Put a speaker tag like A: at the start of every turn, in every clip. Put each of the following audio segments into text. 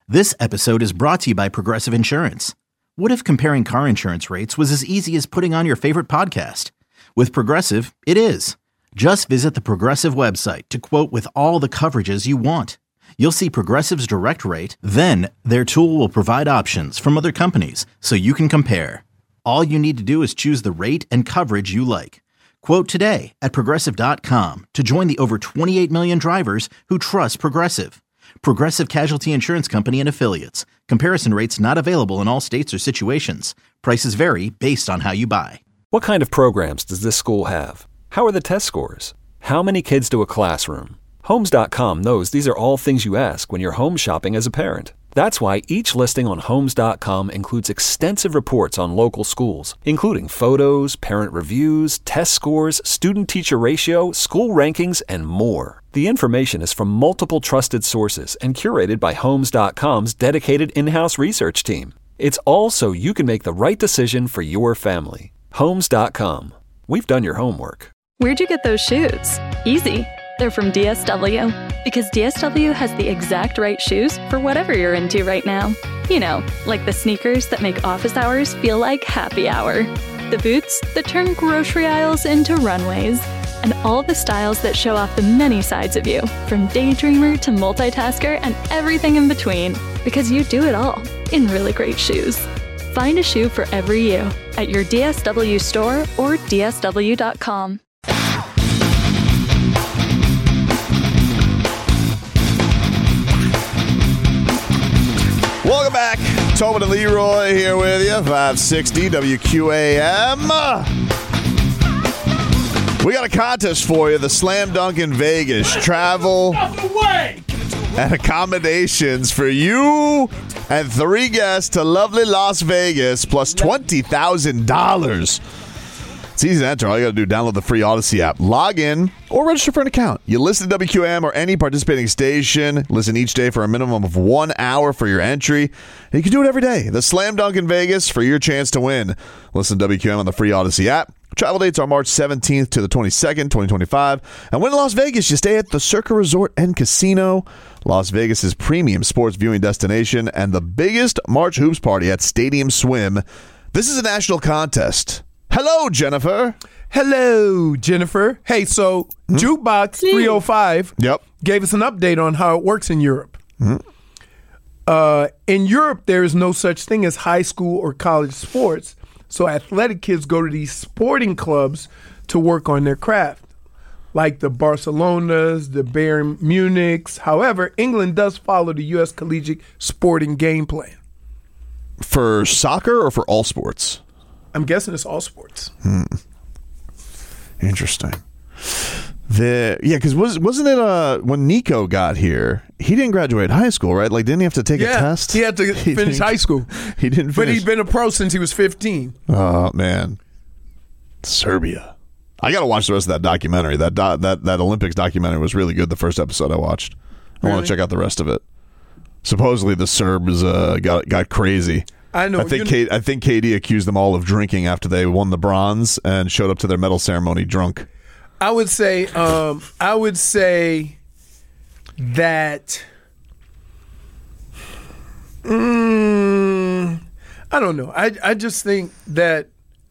A: This episode is brought to you by Progressive Insurance. What if comparing car insurance rates was as easy as putting on your favorite podcast? With Progressive, it is. Just visit the Progressive website to quote with all the coverages you want. You'll see Progressive's direct rate, then their tool will provide options from other companies so you can compare. All you need to do is choose the rate and coverage you like. Quote today at Progressive.com to join the over 28 million drivers who trust Progressive. Progressive Casualty Insurance Company and Affiliates. Comparison rates not available in all states or situations. Prices vary based on how you buy.
B: What kind of programs does this school have? How are the test scores? How many kids do a classroom? Homes.com knows these are all things you ask when you're home shopping as a parent. That's why each listing on Homes.com includes extensive reports on local schools, including photos, parent reviews, test scores, student-teacher ratio, school rankings, and more. The information is from multiple trusted sources and curated by Homes.com's dedicated in-house research team. It's all so you can make the right decision for your family. Homes.com. We've done your homework.
C: Where'd you get those shoes? Easy. They're from DSW. Because DSW has the exact right shoes for whatever you're into right now. You know, like the sneakers that make office hours feel like happy hour. The boots that turn grocery aisles into runways. And all the styles that show off the many sides of you, from daydreamer to multitasker and everything in between. Because you do it all in really great shoes. Find a shoe for every you at your DSW store or DSW.com.
D: Welcome back. Tobin and Leroy here with you. 560 WQAM. We got a contest for you. The Slam Dunk in Vegas. Travel and accommodations for you and 3 guests to lovely Las Vegas plus $20,000. It's easy to enter. All you got to do, download the free Odyssey app, log in, or register for an account. You listen to WQAM or any participating station. Listen each day for a minimum of 1 hour for your entry. And you can do it every day. The Slam Dunk in Vegas for your chance to win. Listen to WQAM on the free Odyssey app. Travel dates are March 17th to the 22nd, 2025. And when in Las Vegas, you stay at the Circa Resort and Casino, Las Vegas's premium sports viewing destination, and the biggest March Hoops party at Stadium Swim. This is a national contest. Hello, Jennifer.
E: Hello, Jennifer. Hey, so Jukebox 305 gave us an update on how it works in Europe. In Europe, there is no such thing as high school or college sports, so athletic kids go to these sporting clubs to work on their craft, like the Barcelonas, the Bayern Munichs. However, England does follow the U.S. collegiate sporting game plan.
D: For soccer or for all sports?
E: I'm guessing it's all sports.
D: Interesting. Because wasn't it when Nico got here, he didn't graduate high school, right? Like, didn't he have to take a test?
E: He had to finish high school.
D: He didn't finish.
E: But he's been a pro since he was 15.
D: Oh, man. Serbia. I got to watch the rest of that documentary. That Olympics documentary was really good, the first episode I watched. I want to check out the rest of it. Supposedly the Serbs got crazy.
E: I know.
D: I think KD accused them all of drinking after they won the bronze and showed up to their medal ceremony drunk.
E: I would say that I don't know. I just think that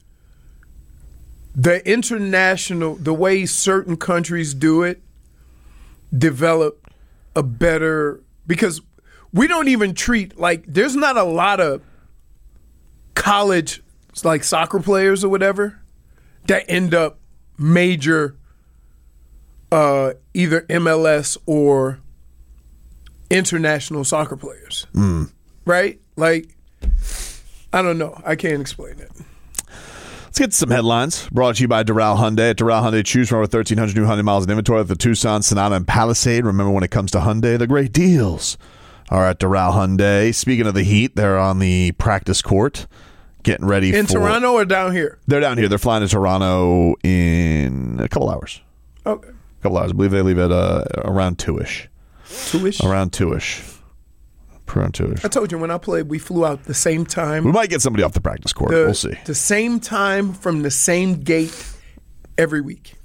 E: the way certain countries do it, develop a better, because we don't even treat, like, there's not a lot of college, like, soccer players or whatever that end up major either MLS or international soccer players. Right? Like, I don't know. I can't explain it.
D: Let's get to some headlines. Brought to you by Doral Hyundai. At Doral Hyundai, choose from over 1,300 new Hyundai miles in inventory with the Tucson, Sonata, and Palisade. Remember, when it comes to Hyundai, the great deals are at Doral Hyundai. Speaking of the Heat, they're on the practice court getting ready
E: in Toronto or down here?
D: They're down here. They're flying to Toronto in a couple hours.
E: Okay.
D: A couple hours. I believe they leave at around 2-ish.
E: 2-ish?
D: Around 2-ish.
E: I told you when I played, we flew out the same time.
D: We might get somebody off the practice court. We'll see.
E: The same time from the same gate every week.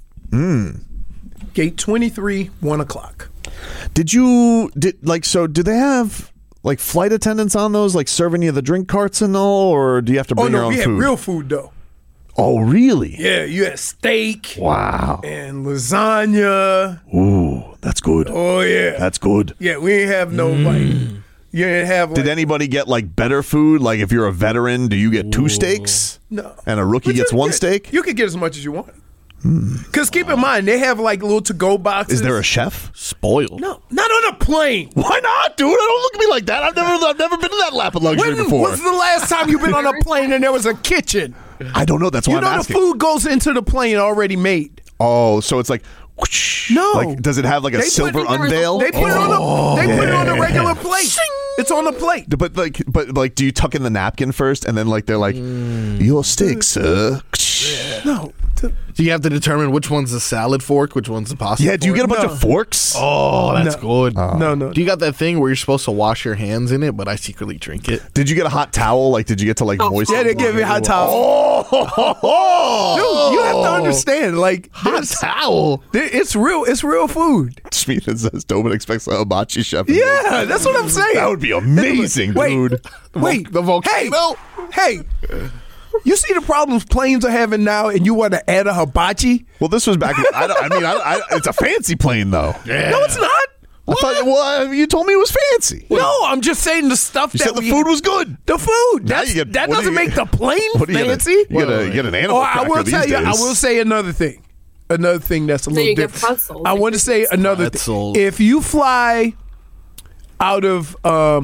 E: Gate 23, 1 o'clock.
D: Do they have like flight attendants on those, like serving you the drink carts and all, or do you have to bring your own
E: we had
D: food?
E: real food though.
D: Oh, really?
E: Yeah, you had steak.
D: Wow.
E: And lasagna.
D: Ooh, that's good.
E: Oh yeah,
D: That's good.
E: yeah. We didn't have no like. You didn't have. Like,
D: Did anybody get like better food? Like if you're a veteran, do you get 2 steaks?
E: No.
D: And a rookie
E: But you
D: gets 1
E: get-
D: steak?
E: You can get as much as you want. Because keep in mind, they have like little to-go boxes.
D: Is there a chef?
F: Spoiled.
E: No, not on a plane.
D: Why not, dude? Don't look at me like that. I've never been in that lap of luxury
E: When
D: before.
E: was the last time you've been on a plane and there was a kitchen?
D: I don't know. That's why
E: You
D: I'm
E: know
D: asking.
E: the food goes into the plane already made.
D: Oh, so it's like whoosh.
E: No.
D: Like, does it have like a
E: They put-
D: silver unveil?
E: They put it on a regular plate. It's on a plate.
D: But like, do you tuck in the napkin first, and then like they're like, your steak, sir.
E: No.
F: Do you have to determine which one's the salad fork, which one's the pasta
D: Yeah. Do you
F: fork?
D: get a bunch of forks?
F: Oh, that's good.
E: No.
F: Do you got that thing where you're supposed to wash your hands in it, but I secretly drink it?
D: Did you get a hot towel? Like, did you get to like moisten?
E: Yeah, they give you a hot towel. Dude, you have to understand. Like,
F: Hot towel.
E: it's real food.
D: Schmieden says Tobin expects a hibachi chef.
E: Yeah, that's what I'm saying.
D: That would be amazing,
E: Wait.
D: dude.
E: Wait,
F: The volcano.
E: Hey, you see the problems planes are having now, and you want to add a hibachi?
D: Well, this was back. It's a fancy plane though.
F: Yeah.
E: No, it's not.
D: I thought. Well, you told me it was fancy.
E: No, I'm just saying the stuff
D: You
E: that
D: said the food was good.
E: The food.
D: Now
E: That's,
D: you get-
E: that
D: what do
E: doesn't
D: you
E: make
D: get?
E: the plane
D: What do you
E: fancy.
D: You get an animal
E: Oh, I
D: cracker
E: will
D: these
E: tell you.
D: days.
E: I will say another thing. Another thing that's a
G: So
E: little
G: you get
E: different.
G: pretzels.
E: I want to say another thing.
F: Pretzels.
E: If you fly out of,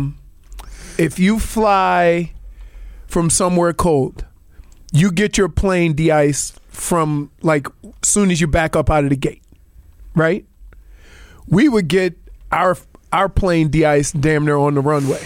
E: if you fly from somewhere cold, you get your plane de-iced from like soon as you back up out of the gate, right? We would get our plane de-iced damn near on the runway.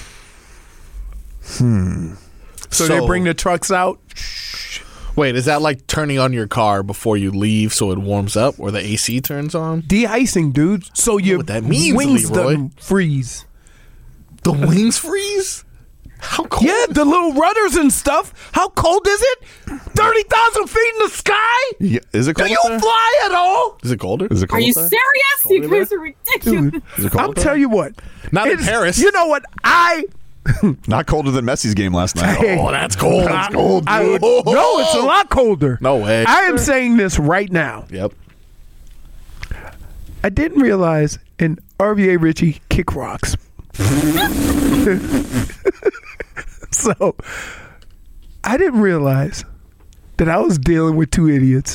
E: So they bring the trucks out.
F: Wait, is that like turning on your car before you leave so it warms up, or the AC turns on?
E: De-icing, dude. So your
F: what that means,
E: wings
F: Leroy.
E: don't freeze.
F: The wings freeze? How cold?
E: Yeah, the little rudders and stuff. How cold is it? 30,000 feet in the sky?
D: Yeah, is it
E: Do
D: cold?
E: you
D: up there?
E: fly at all?
F: Is it colder?
D: Is it
G: Are
D: cold?
G: you
D: up there?
G: serious? You guys are ridiculous.
D: Is it cold?
E: I'll
D: up there?
E: tell you what.
F: Not in
E: It's-
F: Paris.
E: You know what?
D: Not colder than Messi's game last night.
F: Oh, that's cold.
D: That's cold,
E: I
D: dude.
E: no, it's a lot colder.
F: No way.
E: I am saying this right now.
F: Yep.
E: I didn't realize in RVA Richie kick rocks. So I didn't realize that I was dealing with 2 idiots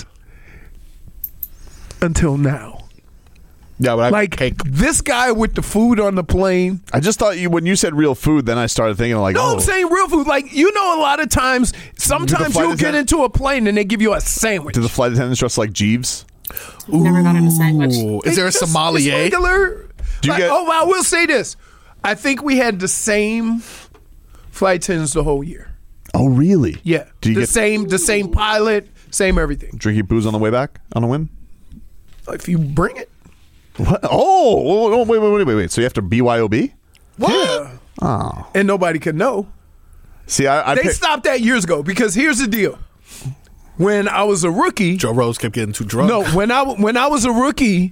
E: until now.
F: Yeah, but
E: Like this guy with the food on the plane.
D: I just thought when you said real food, then I started thinking like,
E: No,
D: oh,
E: I'm saying real food. Like, you know, a lot of times, sometimes
D: flight
E: you'll get
D: attendant-
E: into a plane and they give you a sandwich.
D: do the flight attendants dress like Jeeves?
G: Never got in a sandwich.
F: Ooh, is there a
E: It's just-
F: sommelier?
E: it's regular.
D: Do you
E: Like,
D: get-
E: oh, I will say this. I think we had the same flight attendants the whole year.
D: Oh, really?
E: Yeah.
D: Do you
E: the
D: get
E: same pilot, same everything.
D: drinking booze on the way back on a win?
E: If you bring it.
D: What? Oh, wait. So you have to BYOB?
E: What?
D: Oh.
E: And nobody could know.
D: See, I
E: They
D: pick-
E: stopped that years ago because here's the deal. When I was a rookie,
F: Joe Rose kept getting too drunk.
E: no, when I was a rookie,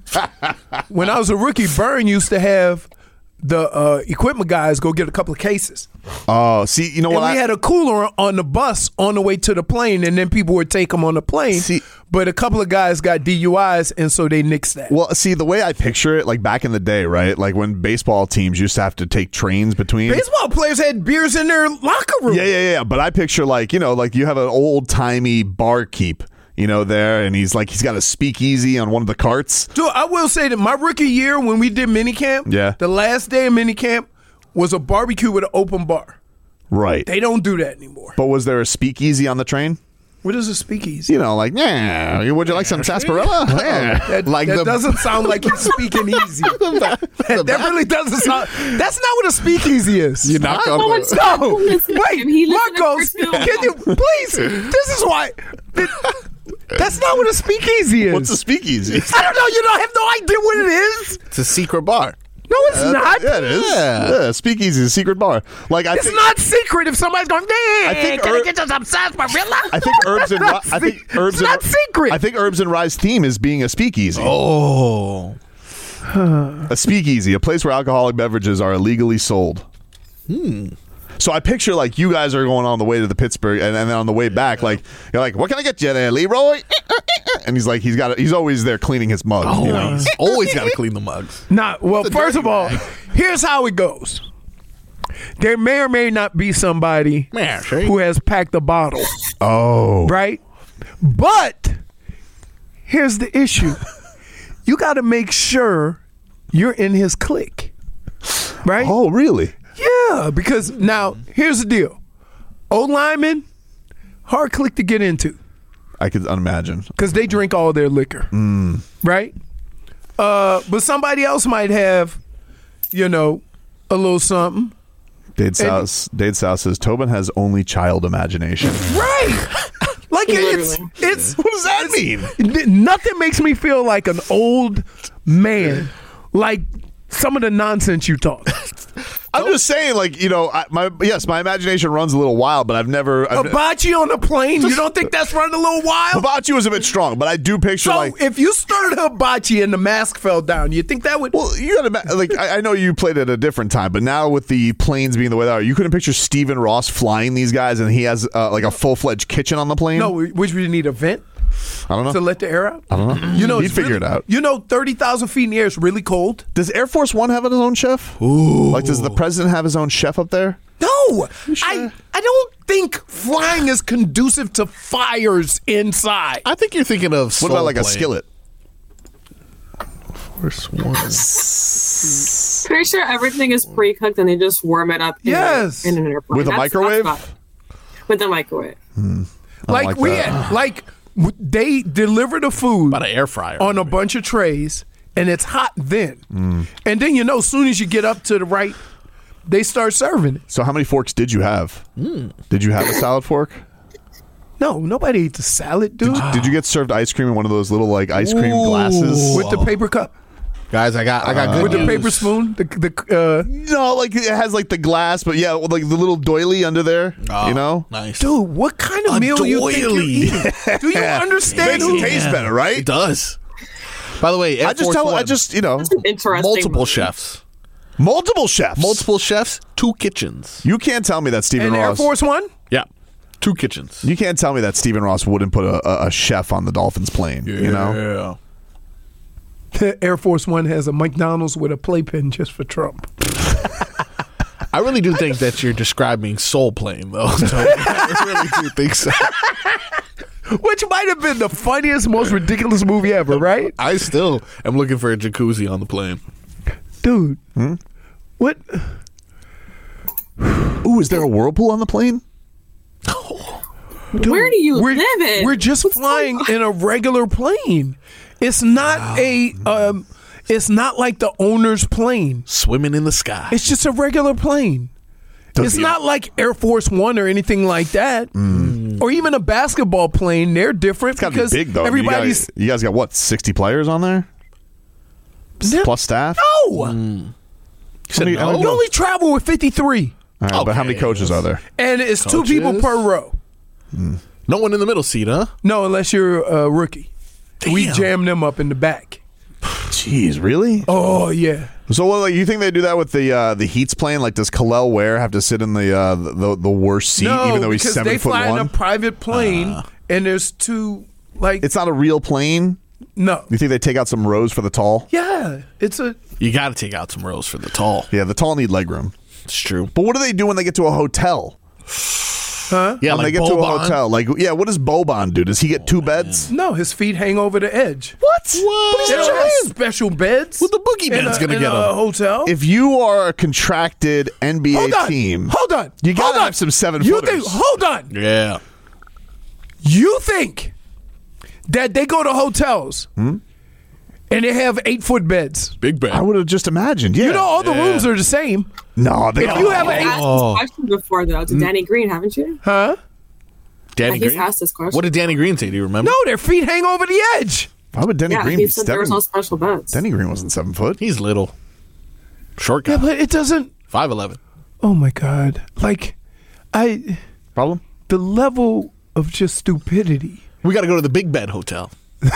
E: Burn used to have the equipment guys go get a couple of cases.
D: Oh, see, you know
E: And
D: what?
E: we had a cooler on the bus on the way to the plane, and then people would take them on the plane.
D: See-
E: but a couple of guys got DUIs, and so they nixed that.
D: Well, see, the way I picture it, like back in the day, right? Like when baseball teams used to have to take trains between.
E: Baseball players had beers in their locker room.
D: Yeah. But I picture like, like you have an old timey barkeep, there, and he's got a speakeasy on one of the carts.
E: Dude, I will say that my rookie year when we did minicamp,
D: Yeah.
E: the last day of minicamp was a barbecue with an open bar.
D: Right.
E: They don't do that anymore.
D: But was there a speakeasy on the train?
E: What is a speakeasy?
D: Yeah, would you like some sarsaparilla? Yeah.
E: That doesn't sound like you're speaking easy. that really doesn't sound. That's not what a speakeasy is.
F: You knock on
G: Someone
F: the...
G: stop.
E: No,
G: Listen to
E: wait,
G: him. He listened to
E: Marcos,
G: cartoons.
E: can you please? This is why. That's not what a speakeasy is.
D: What's a speakeasy?
E: I don't know. You don't have no idea what it is.
F: It's a secret bar.
E: No, it's not.
D: Yeah, it is. Yeah, speakeasy is a secret bar. Like I
E: It's
D: think,
E: not secret if somebody's going, hey,
D: I think
E: can I
D: Herb-
E: get you some sarsaparilla?
D: I think Herbs and
E: It's not it's not secret.
D: I think Herbs and Rye's theme is being a speakeasy.
F: Oh.
D: A speakeasy, a place where alcoholic beverages are illegally sold. So I picture like you guys are going on the way to the Pittsburgh, and then on the way back, like you're like, "What can I get you there, Leroy?" And he's like, he's always there cleaning his mug. You know?
F: Always, always got to clean the mugs.
E: Nah, well, first of all, here's how it goes. There may or may not be somebody
F: Yeah, sure.
E: who has packed a bottle,
D: Oh,
E: right? But here's the issue. You got to make sure you're in his clique, right?
D: oh, really?
E: Yeah, because now, here's the deal. O-lineman, hard clique to get into
D: I could imagine.
E: because they drink all their liquor, right? But somebody else might have, a little something.
D: Dade South says Tobin has only child imagination.
E: Right. Like
G: Literally.
E: it's
D: What does that mean?
E: nothing makes me feel like an old man like some of the nonsense you talk.
D: I'm just saying, like, my imagination runs a little wild, but I've never.
E: Hibachi on the plane, you don't think that's running a little wild?
D: Hibachi was a bit strong, but I do picture
E: So
D: like.
E: if you started hibachi and the mask fell down, you think that would?
D: Well, you gotta like. I know you played at a different time, but now with the planes being the way they are, you couldn't picture Stephen Ross flying these guys, and he has like a full-fledged kitchen on the plane.
E: No, which we need a vent
D: I don't know.
E: to let the air out.
D: I don't know. He'd
E: it's
D: figure
E: really-
D: it out.
E: 30,000 feet in the air is really cold.
D: Does Air Force One have his own chef? Ooh. Like, does the president have his own chef up there?
E: No, I don't think flying is conducive to fires inside.
F: I think you're thinking of
D: What about like a skillet?
F: First one.
G: Pretty sure everything is pre-cooked and they just warm it up.
E: Yes.
G: in an airplane.
D: With a microwave?
G: With a microwave.
E: Like they deliver the food
F: About an air fryer.
E: on a bunch of trays, and it's hot then. And then as soon as you get up to the right, they start serving it.
D: So how many forks did you have? Did you have a salad fork?
E: No, nobody eats a salad, dude.
D: Did you get served ice cream in one of those little like ice cream glasses?
E: With the paper cup,
F: Guys, I got good
E: with the
F: news.
E: paper spoon,
D: No, like it has like the glass, but yeah, with, like the little doily under there.
F: Oh, nice.
E: dude. What kind of meal you think you're
F: doily.
E: eating? Do you understand?
D: Makes it taste better, right?
F: It does. By the way, Air Force One,
G: That's an interesting
F: multiple
G: movie.
F: chefs.
D: multiple chefs.
F: Multiple chefs, 2 kitchens.
D: You can't tell me that Stephen
E: And Air
D: Ross.
E: Force One.
F: Yeah. 2 kitchens.
D: You can't tell me that Stephen Ross wouldn't put a chef on the Dolphins plane. You know?
E: Air Force One has a McDonald's with a playpen just for Trump.
F: I really do think that you're describing Soul Plane, though. So I really do think so.
E: Which might have been the funniest, most ridiculous movie ever, right?
F: I still am looking for a jacuzzi on the plane.
E: Dude. What?
D: Ooh, is there a whirlpool on the plane?
E: Dude,
G: Where do you
E: we're,
G: live in?
E: We're just flying in a regular plane. It's not it's not like the owner's plane.
F: Swimming in the sky.
E: It's just a regular plane. It's not like Air Force One or anything like that. Or even a basketball plane. They're different
D: It's got to
E: because
D: be big, though.
E: everybody's
D: You guys got what, 60 players on there? Plus staff?
E: No.
F: You said
D: You
F: no?
E: You only travel with 53.
D: All right, but how many
F: Okay.
D: coaches are there?
E: And it's 2 people
F: Coaches?
E: per row.
F: No one in the middle seat, huh?
E: No, unless you're a rookie. We
F: Damn.
E: jam them up in the back.
D: Jeez, really?
E: Oh, yeah.
D: So, what, like, you think they do that with the Heat's plane? Like, does Khalil Ware have to sit in the worst seat,
E: No,
D: even though he's
E: because
D: 7
E: they
D: foot
E: fly in a
D: one?
E: private plane, and there's 2, like,
D: It's not a real plane.
E: no.
D: You think they take out some rows for the tall?
E: Yeah, it's a...
F: You got to take out some rows for the tall.
D: Yeah, the tall need legroom.
F: It's true.
D: But what do they do when they get to a hotel?
E: Huh?
F: Yeah,
D: When they
F: like
D: get to a
F: Boban.
D: hotel, like, yeah, what does Boban do? Does he get 2 beds?
E: No, his feet hang over the edge.
D: What? But he's
E: They
D: a
E: don't have
D: giant.
E: special beds.
F: Well, the boogeyman's
E: in
F: gonna
E: a
F: get him.
E: hotel.
D: If you are a contracted NBA
E: Hold on.
D: team,
E: Hold on.
D: you
E: Hold
D: gotta
E: on.
D: have some 7
E: You
D: footers.
E: think? Hold on.
F: Yeah.
E: You think that they go to hotels and they have 8-foot beds?
F: Big bad.
D: I would have just imagined. Yeah.
E: You know, all the rooms are the same.
D: no, they
E: If you have
G: I've
E: an
G: asked this question before, though, to Danny Green, haven't you?
E: Huh?
F: Danny
G: He's
F: Green?
G: asked this question.
F: What did Danny Green say? Do you remember?
E: No, their feet hang over the edge.
D: Why would Denny
G: Yeah,
D: Green
G: he
D: be
G: said there
D: 7?
G: was no special beds.
D: Denny Green wasn't 7 foot.
F: He's little. Short guy.
E: Yeah, but it doesn't.
F: 5'11".
E: Oh my God! Like,
D: Problem?
E: the level of just stupidity.
F: We got to go to the Big Bed Hotel.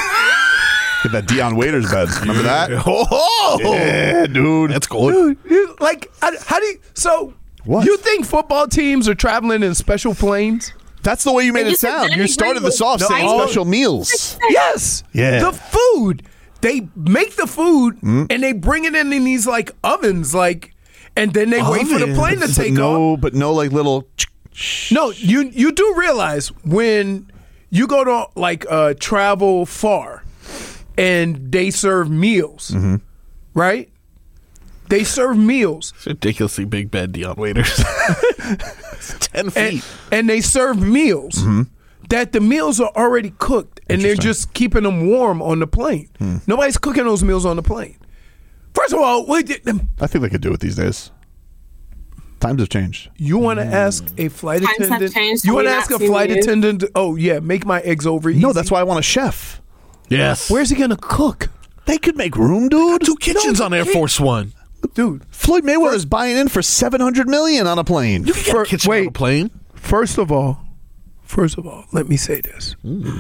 D: Get that Deion Waiters bed. Remember that?
F: Oh,
D: Yeah, dude.
F: that's cool.
E: Dude, like, how do you? So
D: What?
E: You think football teams are traveling in special planes?
D: That's the way you made it sound. You started this off saying special meals.
E: Yes.
D: Yeah.
E: The food. They make the food and they bring it in these like ovens, like, and then they wait for the plane to take off.
D: But no, like little.
E: No, you do realize when you go to like travel far and they serve meals, right? They serve meals.
F: It's ridiculously big bed, Dion Waiters. It's 10 feet.
E: And they serve meals that the meals are already cooked and they're just keeping them warm on the plane. Nobody's cooking those meals on the plane. First of all,
D: I think they could do it these days. Times have changed.
E: You want to ask a flight
G: Times have
E: attendant?
G: changed,
E: You
G: have
E: want to
G: we
E: ask
G: not
E: a
G: seen
E: flight
G: you?
E: attendant? Oh yeah, make my eggs over easy.
D: No, that's why I want a chef.
F: Yes.
E: Where's he gonna cook,
D: They could make room, dude.
F: 2 kitchens on Air Force One.
E: dude?
D: Floyd Mayweather is buying in for $700 million on a plane.
F: You can get a kitchen on a plane.
E: First of all, let me say this.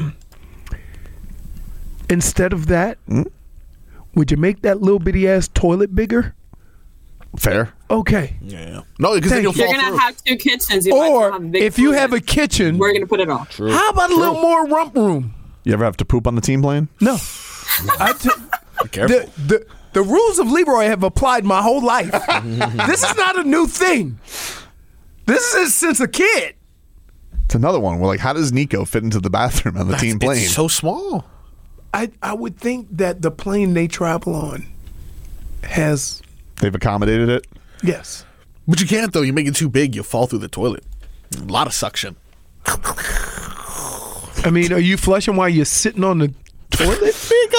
E: Instead of that, would you make that little bitty ass toilet bigger?
D: Fair.
E: Okay.
F: Yeah. No, because then you'll
G: You're
F: fall
G: going
F: through.
G: to have 2 kitchens. You might as well
E: Or
G: have a big
E: if you
G: toilet.
E: have a kitchen,
G: We're going to put it all.
E: how about a little more rump room?
D: You ever have to poop on the team plane?
E: No.
F: Be careful.
E: The rules of Leroy have applied my whole life. This is not a new thing. This is since a kid.
D: It's another one. We're like, how does Nico fit into the bathroom on the team plane?
F: It's so small.
E: I would think that the plane they travel on has
D: They've accommodated it.
E: yes.
F: But you can't, though. You make it too big, you'll fall through the toilet. A lot of suction.
E: I mean, are you flushing while you're sitting on the toilet?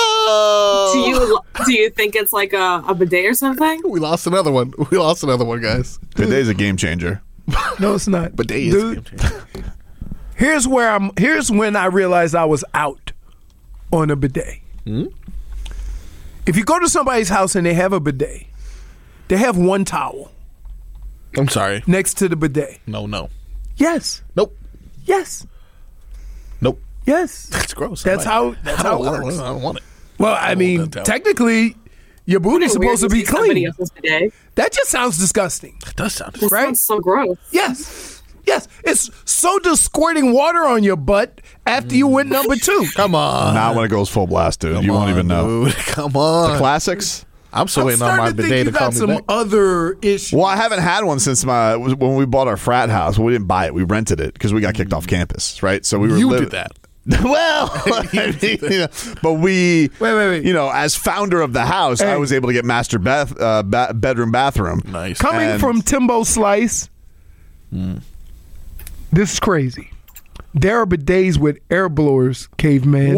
G: Do you think it's like a bidet or something?
F: We lost another one. Guys.
D: Today's a game changer.
E: No, it's not.
F: Bidet is a game changer.
E: Here's when I realized I was out on a bidet. If you go to somebody's house and they have a bidet, they have one towel
F: I'm sorry.
E: next to the bidet.
F: No.
E: Yes.
F: Nope.
E: Yes.
F: Nope.
E: Yes.
F: That's gross.
E: That's how it
F: I
E: works.
F: don't want it.
E: Well, I mean,
F: that towel.
E: technically, your booty's supposed to be
G: Somebody
E: clean.
G: else's bidet.
E: That just sounds disgusting.
F: It does sound
G: This
E: Right?
G: sounds so gross.
E: Yes. Yes. It's so just squirting water on your butt after you went number 2.
F: Come on.
D: Not when it goes full blast, dude.
F: Come
D: You won't
F: on,
D: even know.
F: Dude. Come on.
D: Classics?
F: I'm still waiting on my
E: starting to think
F: bidet
E: you
F: to call
E: got
F: me
E: some
F: back.
E: other issues.
D: Well, I haven't had one since when we bought our frat house. We didn't buy it. We rented it because we got kicked off campus, right? So we were
F: You did that.
D: Well, I mean, you know, but we,
E: Wait.
D: you know, as founder of the house, I was able to get master bedroom, bathroom.
F: Nice.
E: Coming
D: And-
E: from Timbo Slice, this is crazy. There are bidets with air blowers, caveman.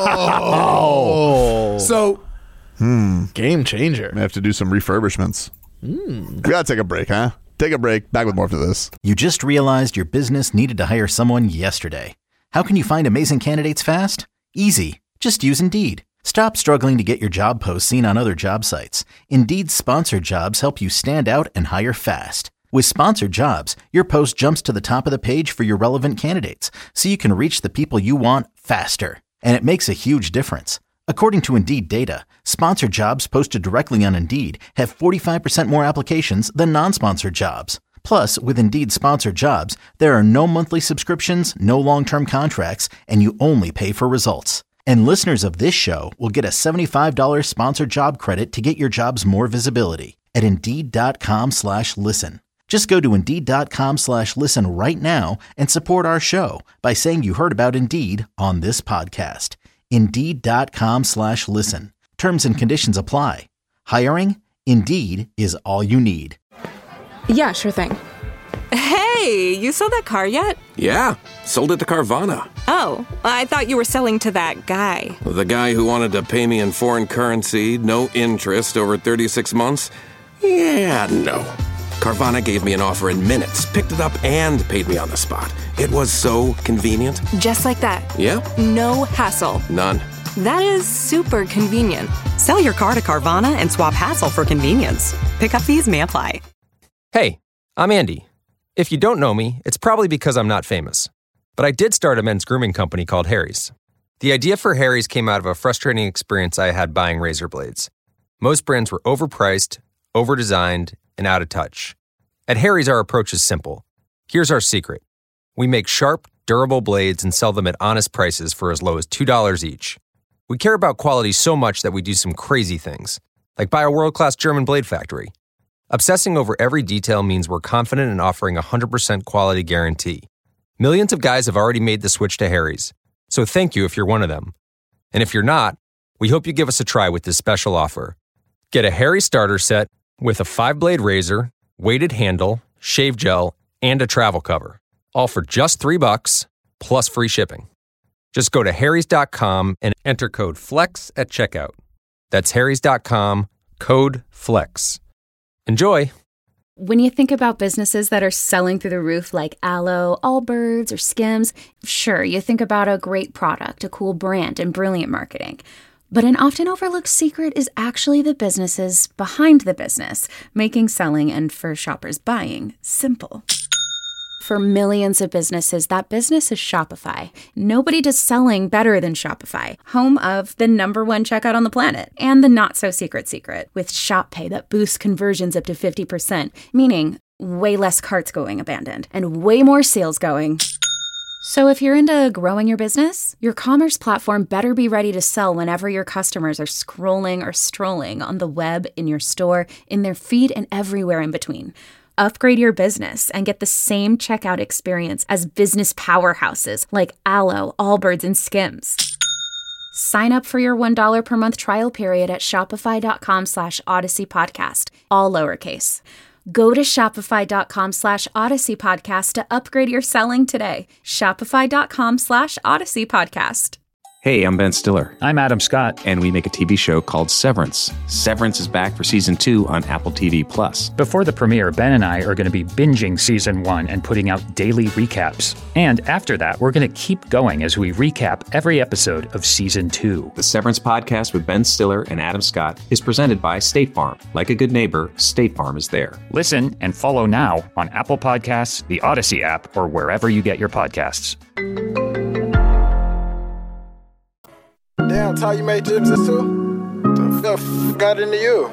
F: Oh.
E: So,
F: Game changer.
D: May have to do some refurbishments. We gotta take a break, huh? Take a break. Back with more after this.
A: You just realized your business needed to hire someone yesterday. How can you find amazing candidates fast? Easy. Just use Indeed. Stop struggling to get your job posts seen on other job sites. Indeed's sponsored jobs help you stand out and hire fast. With sponsored jobs, your post jumps to the top of the page for your relevant candidates, so you can reach the people you want faster. And it makes a huge difference. According to Indeed data, sponsored jobs posted directly on Indeed have 45% more applications than non-sponsored jobs. Plus, with Indeed sponsored jobs, there are no monthly subscriptions, no long-term contracts, and you only pay for results. And listeners of this show will get a $75 sponsored job credit to get your jobs more visibility at Indeed.com/listen. Just go to Indeed.com/listen right now and support our show by saying you heard about Indeed on this podcast. Indeed.com/listen. Terms and conditions apply. Hiring? Indeed is all you need.
H: Yeah, sure thing.
I: Hey, you sold that car yet?
J: Yeah, sold it to Carvana.
I: Oh, I thought you were selling to that guy.
J: The guy who wanted to pay me in foreign currency, no interest, over 36 months? Yeah, no. Carvana gave me an offer in minutes, picked it up, and paid me on the spot. It was so convenient.
I: Just like that.
J: Yeah?
I: No hassle.
J: None.
I: That is super convenient.
K: Sell your car to Carvana and swap hassle for convenience. Pickup fees may apply.
L: Hey, I'm Andy. If you don't know me, it's probably because I'm not famous. But I did start a men's grooming company called Harry's. The idea for Harry's came out of a frustrating experience I had buying razor blades. Most brands were overpriced, overdesigned, and out of touch. At Harry's, our approach is simple. Here's our secret. We make sharp, durable blades and sell them at honest prices for as low as $2 each. We care about quality so much that we do some crazy things, like buy a world-class German blade factory. Obsessing over every detail means we're confident in offering a 100% quality guarantee. Millions of guys have already made the switch to Harry's, so thank you if you're one of them. And if you're not, we hope you give us a try with this special offer. Get a Harry starter set with a 5-blade razor, weighted handle, shave gel, and a travel cover. All for just $3 plus free shipping. Just go to harrys.com and enter code FLEX at checkout. That's harrys.com, code FLEX. Enjoy.
H: When you think about businesses that are selling through the roof like Aloe, Allbirds, or Skims, sure, you think about a great product, a cool brand, and brilliant marketing. But an often overlooked secret is actually the businesses behind the business, making selling and for shoppers buying simple. For millions of businesses, that business is Shopify. Nobody does selling better than Shopify, home of the #1 checkout on the planet and the not-so-secret secret with Shop Pay that boosts conversions up to 50%, meaning way less carts going abandoned and way more sales going. So if you're into growing your business, your commerce platform better be ready to sell whenever your customers are scrolling or strolling on the web, in your store, in their feed, and everywhere in between. Upgrade your business and get the same checkout experience as business powerhouses like Aloe, Allbirds, and Skims. Sign up for your $1 per month trial period at shopify.com/Odyssey Podcast, all lowercase. Go to shopify.com/Odyssey Podcast to upgrade your selling today. Shopify.com/Odyssey Podcast.
M: Hey, I'm Ben Stiller. I'm Adam Scott. And we make a TV show called Severance. Severance is back for Season 2 on Apple TV+.
N: Before the premiere, Ben and I are going to be binging Season 1 and putting out daily recaps. And after that, we're going to keep going as we recap every episode of Season 2.
M: The Severance podcast with Ben Stiller and Adam Scott is presented by State Farm. Like a good neighbor, State Farm is there.
N: Listen and follow now on Apple Podcasts, the Odyssey app, or wherever you get your podcasts.
O: Damn, Ty, you made gyms this too? The f got into you?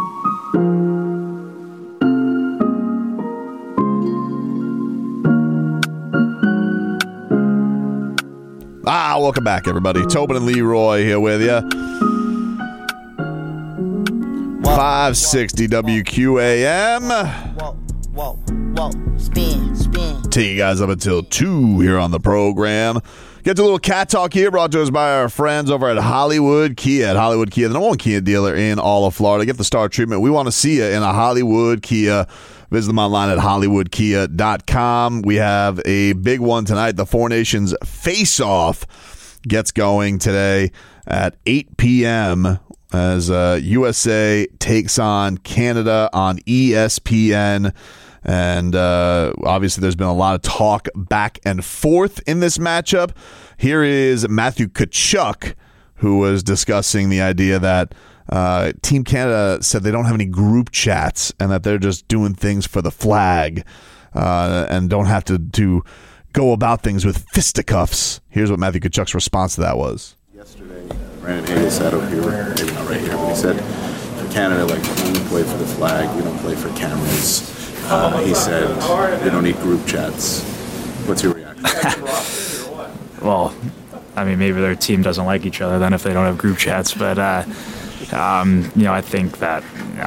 D: Welcome back, everybody. Tobin and Leroy here with you. 560 WQAM.
P: Whoa, spin.
D: Take you guys up until 2 here on the program. Get to a little cat talk here, brought to us by our friends over at Hollywood Kia. At Hollywood Kia, the #1 Kia dealer in all of Florida. Get the star treatment. We want to see you in a Hollywood Kia. Visit them online at hollywoodkia.com. We have a big one tonight. The Four Nations Face-Off gets going today at 8 p.m. as USA takes on Canada on ESPN. And obviously there's been a lot of talk back and forth in this matchup. Here is Matthew Tkachuk, who was discussing the idea that Team Canada said they don't have any group chats and that they're just doing things for the flag and don't have to go about things with fisticuffs. Here's what Matthew Tkachuk's response to that was.
Q: Yesterday, Brandon Hagel said over here, maybe not right here, but he said for Canada, like, we play for the flag, we don't play for cameras. He said they don't need group chats. What's your reaction?
R: Well, I mean, maybe their team doesn't like each other then if they don't have group chats. But, I think that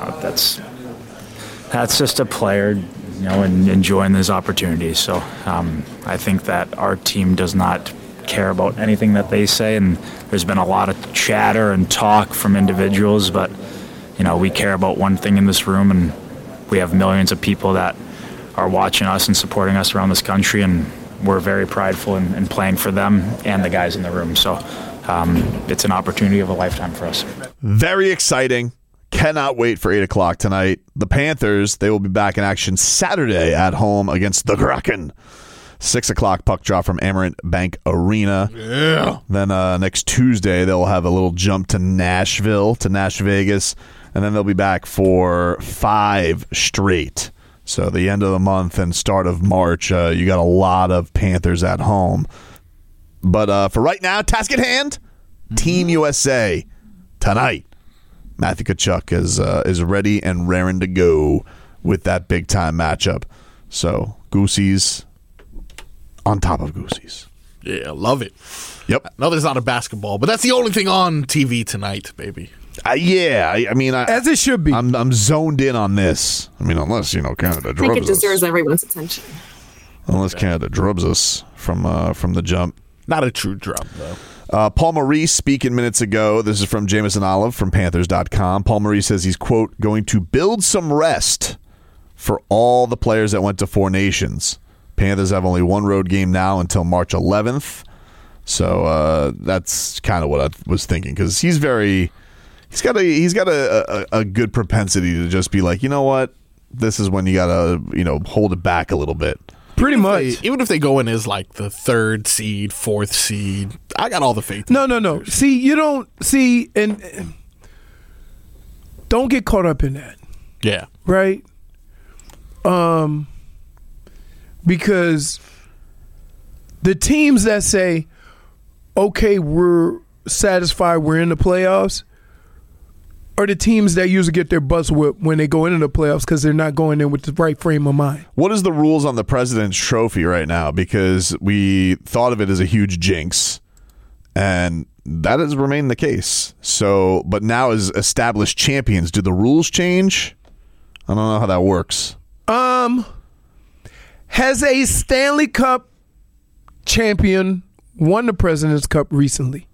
R: that's just a player, and enjoying those opportunities. So I think that our team does not care about anything that they say. And there's been a lot of chatter and talk from individuals. But, we care about one thing in this room, and we have millions of people that are watching us and supporting us around this country, and we're very prideful in playing for them and the guys in the room. So it's an opportunity of a lifetime for us.
D: Very exciting. Cannot wait for 8 o'clock tonight. The Panthers, they will be back in action Saturday at home against the Kraken. 6 o'clock puck drop from Amerant Bank Arena.
F: Yeah.
D: Then next Tuesday, they'll have a little jump to Nashville, to Nash Vegas. And then they'll be back for 5 straight. So the end of the month and start of March, you got a lot of Panthers at home. But for right now, task at hand, Team USA tonight. Matthew Tkachuk is ready and raring to go with that big-time matchup. So, Goosey's on top of Goosey's.
F: Yeah, love it.
D: Yep.
F: I know there's not a basketball, but that's the only thing on TV tonight, baby.
D: I mean,
E: as it should be.
D: I'm zoned in on this. I mean, unless Canada
G: I think
D: drubs
G: it deserves
D: us.
G: everyone's attention.
D: Unless Canada drubs us from the jump.
F: Not a true drub, though.
D: Paul Maurice speaking minutes ago. This is from Jameson Olive from Panthers.com. Paul Maurice says he's, quote, going to build some rest for all the players that went to Four Nations. Panthers have only one road game now until March 11th. So that's kind of what I was thinking, because he's got a good propensity to just be like, you know what, this is when you gotta hold it back a little bit.
E: Pretty much.
F: Even if they go in as like the 3rd seed, 4th seed, I got all the faith.
E: No. See, you don't see, and don't get caught up in that.
F: Yeah.
E: Right. Because the teams that say, okay, we're satisfied, we're in the playoffs, are the teams that usually get their butts whipped when they go into the playoffs because they're not going in with the right frame of mind.
D: What is the rules on the President's Trophy right now? Because we thought of it as a huge jinx, and that has remained the case. So, but now as established champions, do the rules change? I don't know how that works.
E: Has a Stanley Cup champion won the President's Cup recently?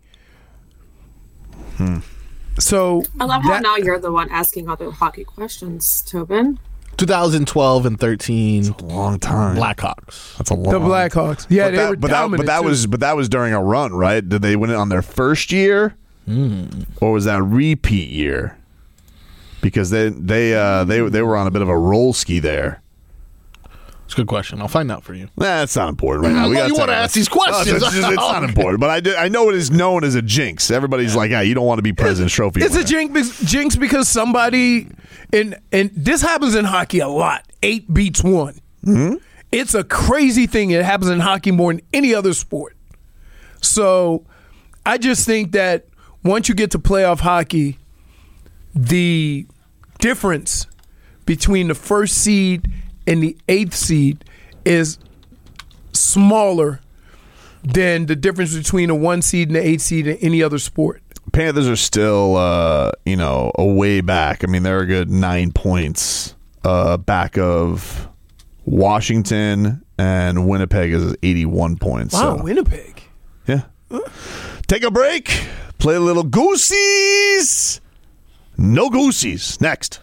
E: So
G: I love how now you're the one asking all the hockey questions, Tobin.
F: 2012 and 13.
D: That's a long time.
F: Blackhawks.
D: That's a long.
E: The Blackhawks. Yeah, they were dominant.
D: But that was during a run, right? Did they win it on their first year, or was that a repeat year? Because they were on a bit of a roll ski there.
F: It's a good question. I'll find out for you.
D: That's not important right now.
F: You want to ask these questions?
D: It's not important, but I know it is known as a jinx. Everybody's like, you don't want to be President's Trophy.
E: It's a jinx because somebody, and this happens in hockey a lot. 8 beats 1.
D: Mm-hmm.
E: It's a crazy thing. It happens in hockey more than any other sport. So I just think that once you get to playoff hockey, the difference between the 1st seed and the 8th seed is smaller than the difference between a 1 seed and the 8th seed in any other sport.
D: Panthers are still, a way back. I mean, they're a good 9 points back of Washington, and Winnipeg is 81 points.
E: Wow,
D: so.
E: Winnipeg.
D: Yeah. Take a break. Play a little Goosies. No Goosies. Next.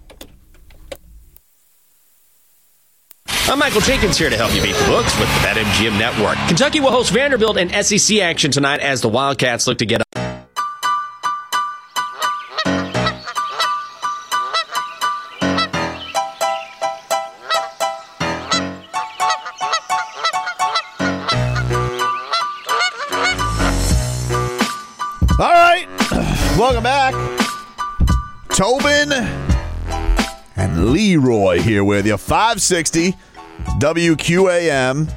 S: I'm Michael Jenkins here to help you beat the books with the BetMGM Network. Kentucky will host Vanderbilt in SEC action tonight as the Wildcats look to get up.
D: All right. Welcome back. Tobin and Leroy here with you. 560 WQAM.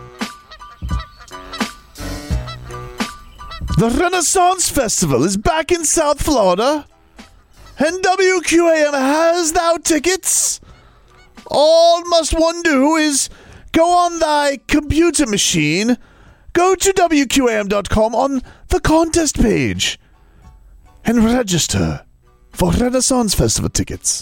D: The Renaissance Festival is back in South Florida, and WQAM has now tickets. All must one do is go on thy computer machine, go to WQAM.com on the contest page, and register for Renaissance Festival tickets.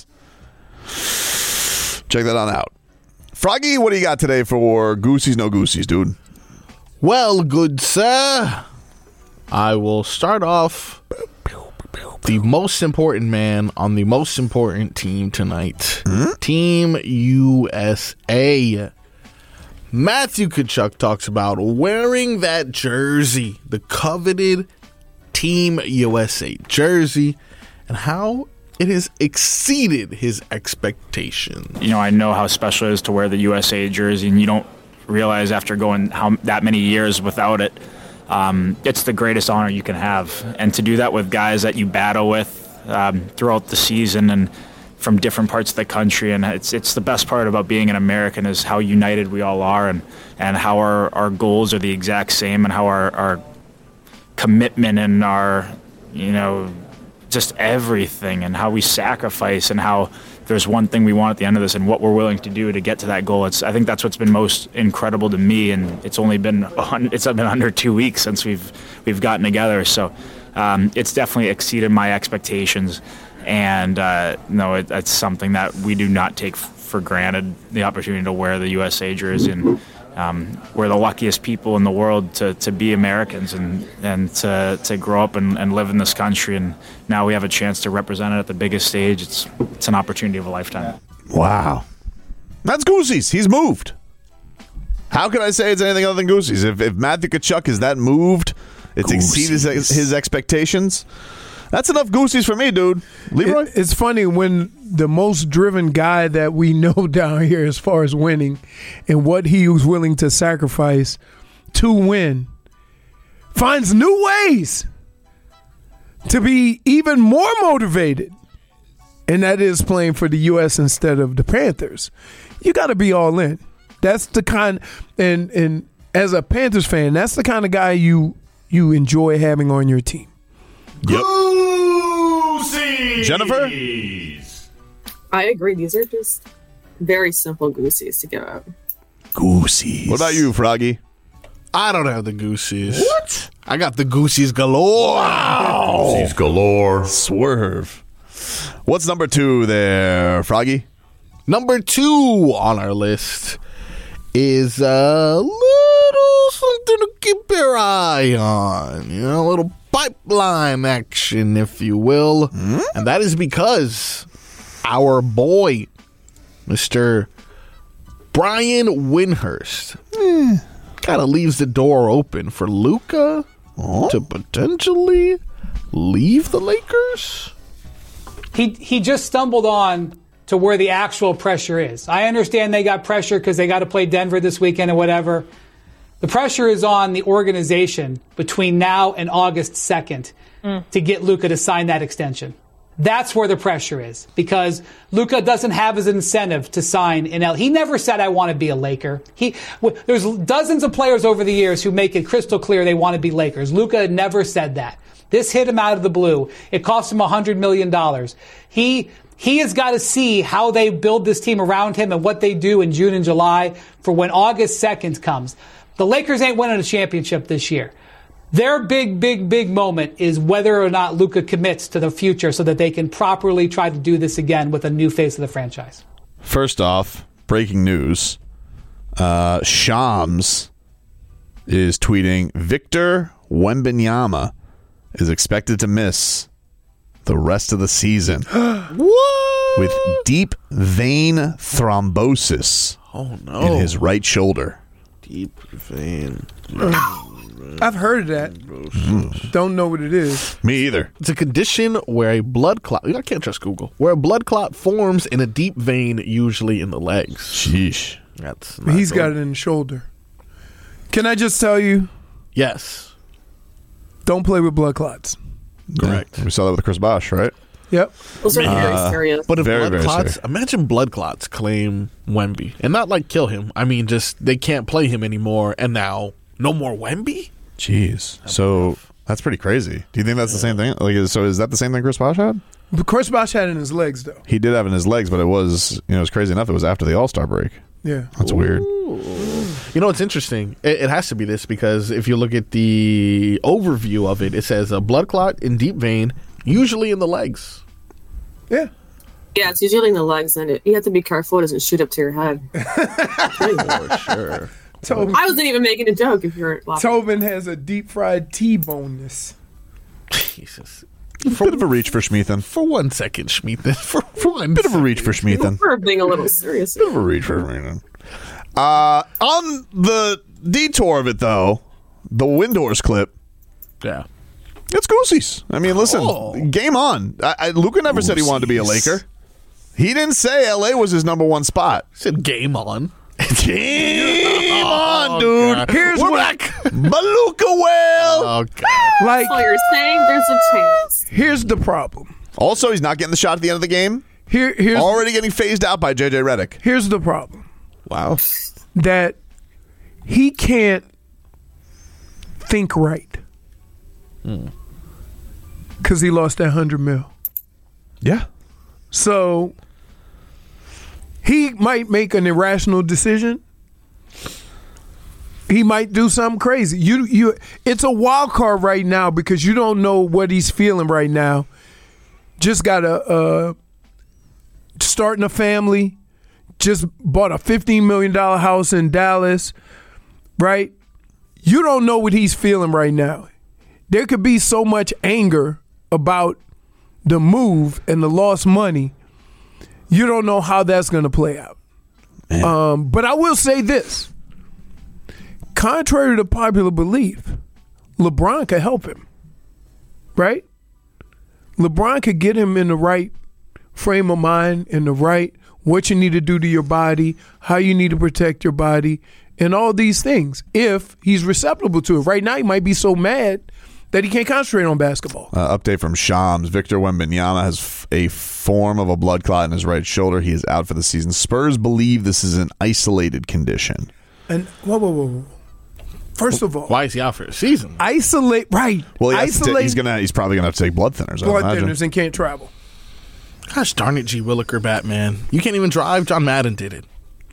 D: Check that on out. Froggy, what do you got today for Goosies, no Goosies, dude?
F: Well, good sir, I will start off the most important man on the most important team tonight. Team USA. Matthew Tkachuk talks about wearing that jersey, the coveted Team USA jersey, and how it has exceeded his expectations.
R: I know how special it is to wear the USA jersey, and you don't realize after going that many years without it, it's the greatest honor you can have. And to do that with guys that you battle with throughout the season and from different parts of the country, and it's the best part about being an American is how united we all are, and how our goals are the exact same, and how our commitment and our, just everything, and how we sacrifice, and how there's one thing we want at the end of this and what we're willing to do to get to that goal. I think that's what's been most incredible to me, and it's been under 2 weeks since we've gotten together. So it's definitely exceeded my expectations, and it's something that we do not take for granted, the opportunity to wear the USA jersey. And we're the luckiest people in the world to be Americans and to grow up and live in this country. And now we have a chance to represent it at the biggest stage. It's an opportunity of a lifetime.
D: Wow. That's Goosey's. He's moved. How can I say it's anything other than Goosey's? If Matthew Tkachuk is that moved, it's exceeded his expectations. That's enough Goosey's for me, dude. Leroy?
E: It's funny when the most driven guy that we know down here as far as winning and what he was willing to sacrifice to win finds new ways to be even more motivated. And that is playing for the U.S. instead of the Panthers. You got to be all in. That's the kind, and as a Panthers fan, that's the kind of guy you enjoy having on your team.
D: Yep. Jennifer?
G: I agree. These are just very simple Goosey's to give out.
D: Goosey's. What about you, Froggy?
F: I don't have the Goosey's. What? I got the Goosey's galore.
D: Wow.
F: Goosey's
D: galore. Swerve. What's number 2 there, Froggy?
F: Number 2 on our list is a little something to keep your eye on. You know, a little pipeline action, if you will. And that is because our boy, Mr. Brian Windhorst, kind of leaves the door open for Luka to potentially leave the Lakers.
T: He just stumbled on to where the actual pressure is. I understand they got pressure because they got to play Denver this weekend or whatever. The pressure is on the organization between now and August 2nd to get Luka to sign that extension. That's where the pressure is, because Luka doesn't have his incentive to sign in L. He never said, I want to be a Laker. There's dozens of players over the years who make it crystal clear they want to be Lakers. Luka never said that. This hit him out of the blue. It cost him $100 million. He has got to see how they build this team around him and what they do in June and July for when August 2nd comes. The Lakers ain't winning a championship this year. Their big moment is whether or not Luka commits to the future so that they can properly try to do this again with a new face of the franchise.
D: First off, breaking news. Shams is tweeting, Victor Wembanyama is expected to miss the rest of the season.
F: What?
D: With deep vein thrombosis in his right shoulder.
F: Deep vein.
E: I've heard of that. Don't know what it is.
D: Me either.
F: It's a condition where a blood clot, I can't trust Google, where a blood clot forms in a deep vein, usually in the legs.
D: Sheesh.
E: He's got it in the shoulder. Can I just tell you?
F: Yes.
E: Don't play with blood clots.
D: Correct. We saw that with Chris Bosh, right?
E: Yep.
G: Those are very serious.
F: But if
D: Very,
F: blood
D: very
F: clots,
D: serious.
F: imagine blood clots claim Wemby. And not like kill him. I mean, just they can't play him anymore. And now, no more Wemby?
D: Jeez. So that's pretty crazy. Do you think that's the same thing? So is that the same thing Chris Bosh had?
E: Chris Bosh had it in his legs, though.
D: He did have it in his legs, but it was crazy enough. It was after the All-Star break.
E: Yeah.
D: That's weird.
F: You know, it's interesting. It has to be this because if you look at the overview of it, it says a blood clot in deep vein, usually in the legs.
E: Yeah.
G: Yeah, it's usually in the legs, and you have to be careful it doesn't shoot up to your head.
F: For sure.
E: Tobin,
G: I wasn't even making a joke if you're laughing.
E: Tobin has a deep fried T-boneness.
F: Jesus.
D: Bit of a reach for Schmeathan.
F: For 1 second, Schmeathan. For one
D: Bit of a reach for Schmeathan.
G: We're being a little serious.
D: Bit of a reach for Schmeathan. On the detour of it, though, the Windhorst clip.
F: Yeah.
D: It's Goosey's. I mean, listen, game on. Luka never said he wanted to be a Laker. He didn't say LA was his number one spot.
F: He said game on.
D: Game on, dude.
F: God.
D: We're back. Baluka Whale.
F: Oh, God.
E: Like,
G: So you're saying there's a chance.
E: here's the problem.
D: Also, he's not getting the shot at the end of the game.
E: Here's
D: Already getting phased out by JJ Redick.
E: Here's the problem.
D: Wow.
E: That he can't think right. Because he lost that $100 million.
D: Yeah.
E: So he might make an irrational decision. He might do something crazy. It's a wild card right now because you don't know what he's feeling right now. Just got starting a family. Just bought a $15 million house in Dallas, right? You don't know what he's feeling right now. There could be so much anger about the move and the lost money. You don't know how that's going to play out. But I will say this. Contrary to popular belief, LeBron could help him, right? LeBron could get him in the right frame of mind, in the right what you need to do to your body, how you need to protect your body, and all these things, if he's receptive to it. Right now, he might be so mad that he can't concentrate on basketball.
D: Update from Shams. Victor Wembanyama has a form of a blood clot in his right shoulder. He is out for the season. Spurs believe this is an isolated condition.
E: And whoa. First of all,
F: why is he out for the season?
E: Isolate, right?
D: Well, he's probably gonna have to take blood thinners.
E: Blood thinners and can't travel.
F: Gosh darn it, G. Williker, Batman. You can't even drive. John Madden did it.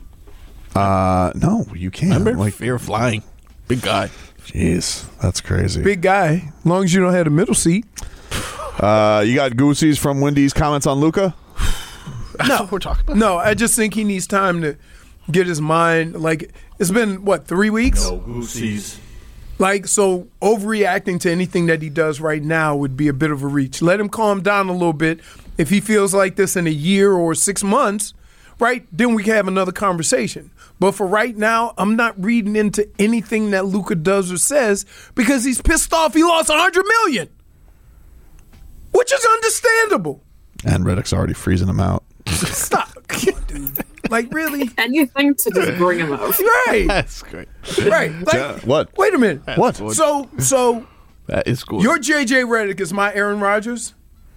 D: No, you can't.
F: Remember? Fear of flying. Big guy.
D: Jeez, that's crazy.
E: Big guy. As long as you don't have the middle seat.
D: You got Goosey's from Wendy's comments on Luka?
F: That's what we're talking about.
E: No, I just think he needs time to get his mind. Like, it's been, 3 weeks?
U: No, Goosey's.
E: So overreacting to anything that he does right now would be a bit of a reach. Let him calm down a little bit. If he feels like this in a year or 6 months, right, then we can have another conversation. But for right now, I'm not reading into anything that Luka does or says because he's pissed off he lost $100 million, which is understandable.
D: And Redick's already freezing him out.
E: Stop. Come on, dude. Like, really?
G: Anything to just bring him out.
E: Right.
F: That's great.
E: Right.
D: What?
E: Wait a minute.
D: What?
E: So
F: that is cool.
E: Your JJ Redick is my Aaron Rodgers?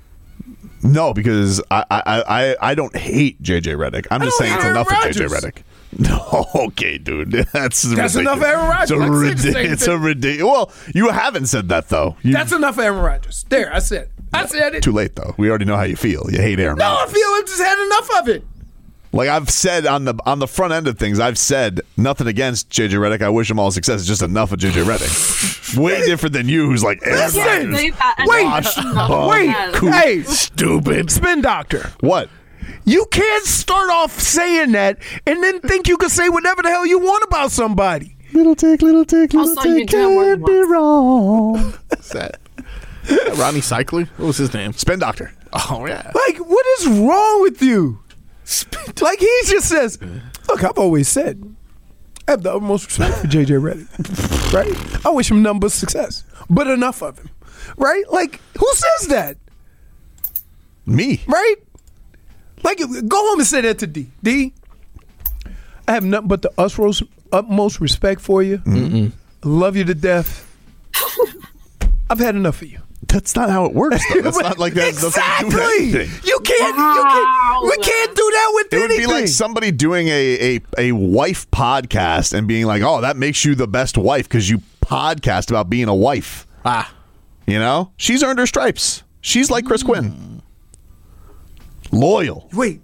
D: No, because I don't hate JJ Redick. I'm just saying it's enough of JJ Redick. No, okay, dude. That's
E: enough of Aaron Rodgers.
D: It's a ridiculous. Well, you haven't said that though.
E: That's enough of Aaron Rodgers. There, I said it.
D: Too late though. We already know how you feel. You hate Aaron Rodgers.
E: No, I feel I've just had enough of it.
D: Like I've said on the front end of things, I've said nothing against JJ Redick. I wish him all success. It's just enough of JJ Redick. Way different than you, who's like Aaron Rodgers.
E: Wait, hey,
D: stupid
E: spin doctor.
D: What?
E: You can't start off saying that and then think you can say whatever the hell you want about somebody.
F: Little tick, can't
G: be
F: wrong. What's that? Ronnie Cycler? What was his name?
D: Spin Doctor.
F: Oh, yeah.
E: Like, what is wrong with you? Like, he just says, look, I've always said, I have the utmost respect for JJ Redick. Right? I wish him nothing but success. But enough of him. Right? Like, who says that?
D: Me.
E: Right? Like, go home and say that to D. D, I have nothing but the utmost respect for you.
F: Mm-mm.
E: Love you to death. I've had enough of you.
D: That's not how it works, though. That's not like that.
E: Exactly.
D: You
E: can't. We can't do that with anything.
D: It would be like somebody doing a wife podcast and being like, "Oh, that makes you the best wife because you podcast about being a wife." You know, she's earned her stripes. She's like Chris Quinn, loyal.
E: Wait,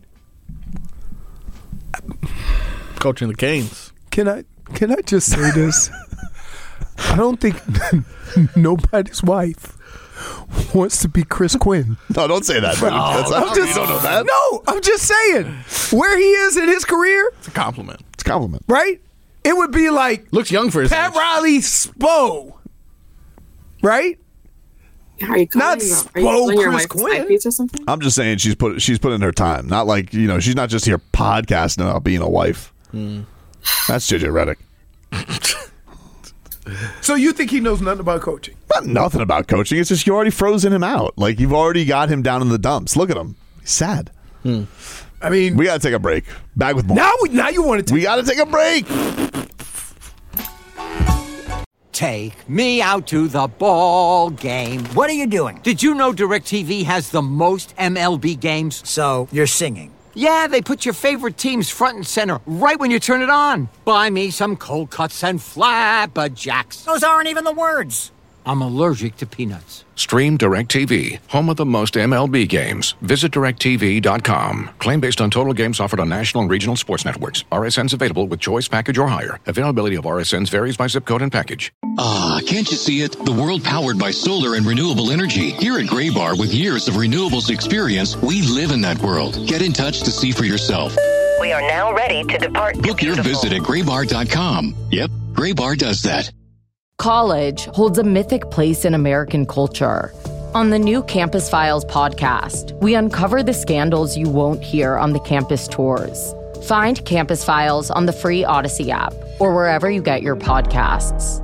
F: coaching the Canes.
E: Can I just say this? I don't think nobody's wife wants to be Chris Quinn.
D: No, don't say that. You don't know that.
E: No, I'm just saying where he is in his career.
F: It's a compliment.
D: It's a compliment,
E: right? It would be like
F: looks young for his
E: Pat
F: age.
E: Riley Spo, right?
G: Are you
E: not Spo
G: Chris Quinn or something?
D: I'm just saying she's put in her time. Not like she's not just here podcasting about being a wife. That's JJ Redick.
E: So you think he knows nothing about coaching?
D: Not nothing about coaching. It's just you already frozen him out. Like you've already got him down in the dumps. Look at him. He's sad.
E: I mean,
D: we got to take a break. Back with more.
E: Now you want to?
D: We got to take a break.
V: Take me out to the ball game. What are you doing? Did you know DirecTV has the most MLB games?
P: So you're singing.
V: Yeah, they put your favorite teams front and center right when you turn it on. Buy me some cold cuts and flapjacks.
P: Those aren't even the words.
V: I'm allergic to peanuts.
B: Stream DirecTV, home of the most MLB games. Visit DirecTV.com. Claim based on total games offered on national and regional sports networks. RSNs available with choice package or higher. Availability of RSNs varies by zip code and package.
U: Ah, can't you see it? The world powered by solar and renewable energy. Here at Graybar, with years of renewables experience, we live in that world. Get in touch to see for yourself.
W: We are now ready to depart.
U: Book your visit at Graybar.com. Yep, Graybar does that.
X: College holds a mythic place in American culture. On the new Campus Files podcast, we uncover the scandals you won't hear on the campus tours. Find Campus Files on the free Odyssey app or wherever you get your podcasts.